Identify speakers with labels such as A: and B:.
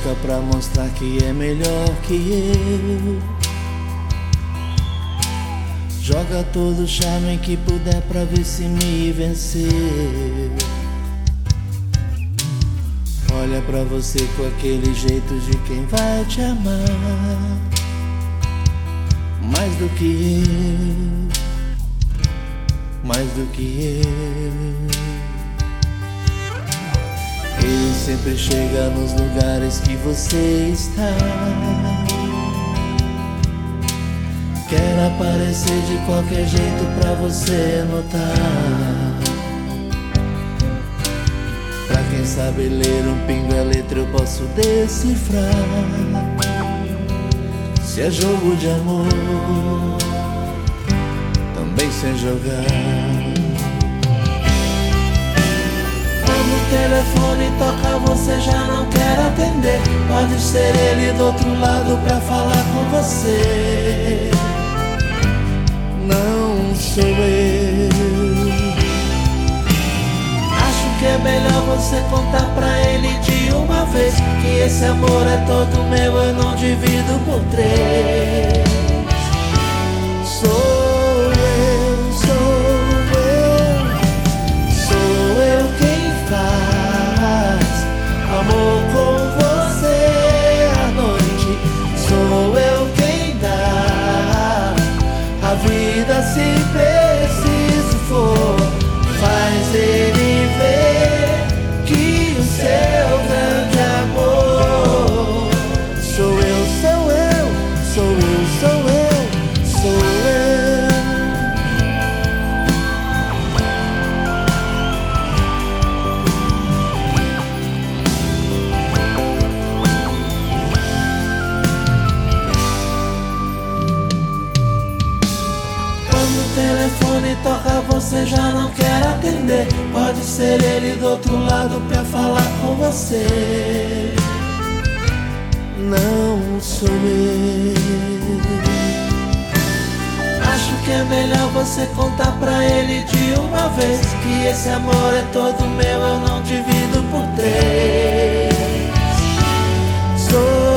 A: boca pra mostrar que é melhor que eu. Joga todo o charme que puder pra ver se me vencer. Olha pra você com aquele jeito de quem vai te amar mais do que eu, mais do que eu. Ele sempre chega nos lugares que você está. Quer aparecer de qualquer jeito pra você notar. Pra quem sabe ler um pingo a letra eu posso decifrar. Se é jogo de amor, também sei jogar. Quando o telefone toca você já não quer atender. Pode ser ele do outro lado pra falar com você. Não sou eu. Acho que é melhor você contar pra ele de uma vez que esse amor é todo meu, eu não divido por três. Sou eu, sou eu, sou eu quem faz amor com você à noite. Sou eu quem dá a vida se preciso for. Faz ele ver que o seu grande amor sou eu, sou eu, sou eu, sou eu, sou eu. Quando o telefone toca você já não quer atender. Pode ser ele do outro lado pra falar com você. Não sou eu. Acho que é melhor você contar pra ele de uma vez que esse amor é todo meu, eu não divido por três. Sou